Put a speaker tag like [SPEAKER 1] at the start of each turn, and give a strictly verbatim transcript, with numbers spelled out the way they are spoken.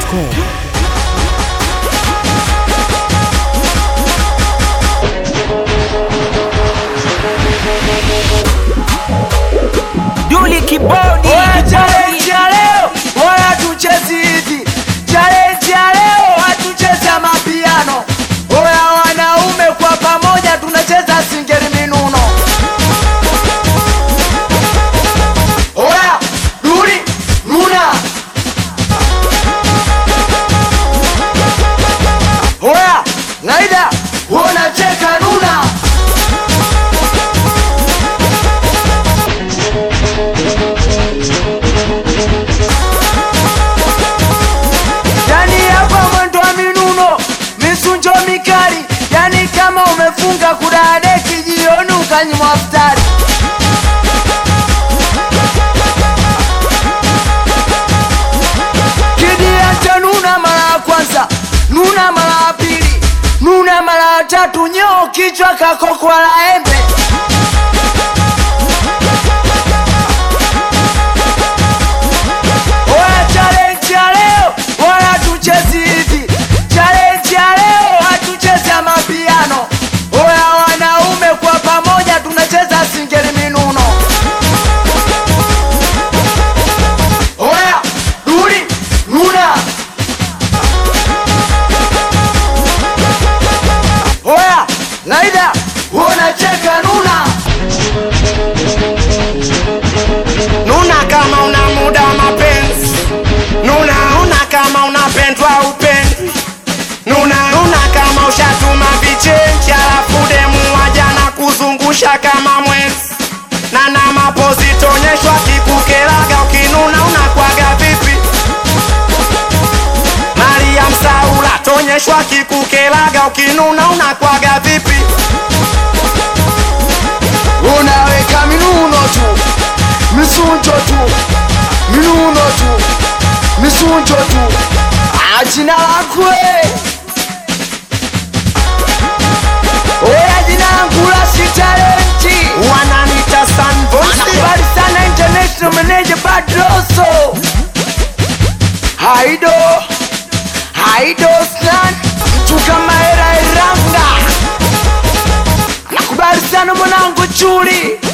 [SPEAKER 1] com.
[SPEAKER 2] Duli Kibodi.
[SPEAKER 3] Oya challenge ya leo, wala tuchezi hivi. Challenge ya leo, hatucheza mapiano. Oya wanaume kwa pamoja tunacheza singeli minuno. Oya, Duli, Nuna. Oya, Naida, wanacheka Nuna. Yani hapa mwendo wa minuno, misunjo mikali. Yani kama umefunga kudadeki jioni ukanywa futari. Kidiacha Nuna mara ya kwanza, Nuna mara ya pili, Nuna mara ya tatu, nyoo kichwa kakokwa la embe. Oya challenge ya leo, wala tuchezi hivi. Challenge ya leo, hatucheza mapiano. Oya wanaume kwa pamoja tunacheza singeli minuno. Oya, Duli, Nuna. Oya, Naida, wanacheka Nuna.
[SPEAKER 2] Nuna kama una muda mapenzi, Nuna Nuna kama unapendwa upendi, Nuna Nuna kama ushatuma vichenji alafu demu waja na kuzungusha kama mwezi, na na mapozi tonyeshwa kikukelaga ukinuna unakwaga vipi? Mariam Saula tonyeshwa kikukelaga ukinuna unakwaga vipi?
[SPEAKER 3] Unaweka minuno tu, misunjo tu, minuno tu, misunjo tu. Ajina lakwe, oya jina langu la si talenti.
[SPEAKER 2] Wananita Sun Voice.
[SPEAKER 3] Anakubali sana international manager Badroso. Haido, Haido Stan, mtu kama era iranga. Anakubali sana mwanangu Chuli.